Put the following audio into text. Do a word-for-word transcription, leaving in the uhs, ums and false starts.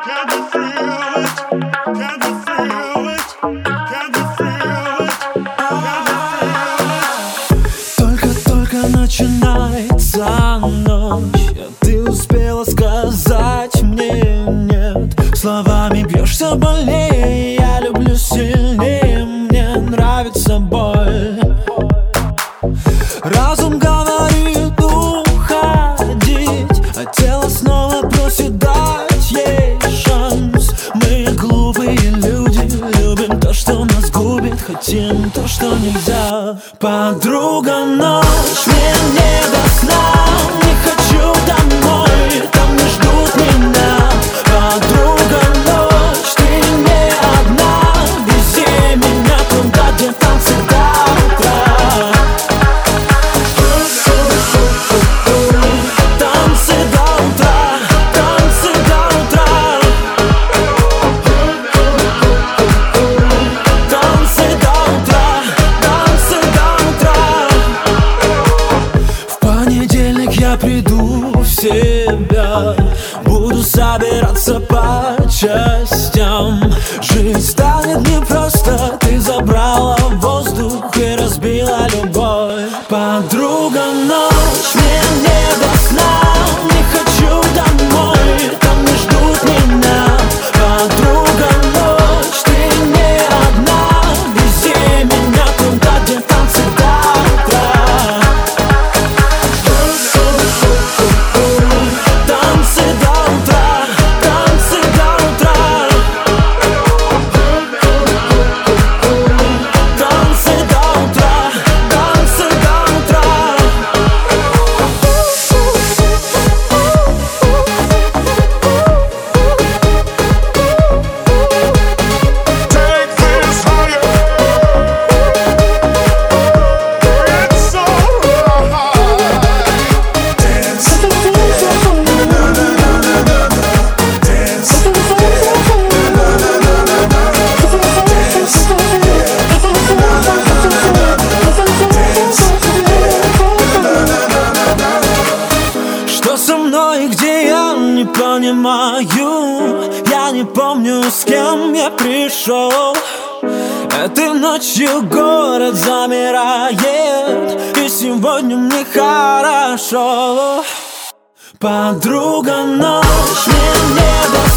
Только-только начинается ночь, а ты успела сказать мне нет. Словами бьешься больнее, я люблю сильнее, мне нравится боль. Разум говорит уходить, а тело снова просит дать ей шанс. Мы глупые люди, любим то, что нас губит, хотим то, что нельзя. Подруга, ночь, мне не до сна, не хочу домой, там не ждут меня. Подруга, ночь, ты не одна, вези меня туда, где танцы до утра. Танцы до утра, танцы до утра. Танцы до утра, танцы до утра. В понедельник я приду в себя, буду собираться по частям. Жизнь станет непросто, ты забрала воздух и разбила любовь. Подруга, ночь, мне не до сна, не хочу домой, там не ждут меня. Подруга, ночь, ты не одна, вези меня туда, где танцы до утра. Танцы до утра, танцы до утра. Танцы до утра, танцы до утра. Take this higher. It's so high. Dance. Что со мной и где я, не понимаю. Я не помню, с кем я пришел. Этой ночью город замирает, и сегодня мне хорошо. Подруга, ночь, мне не до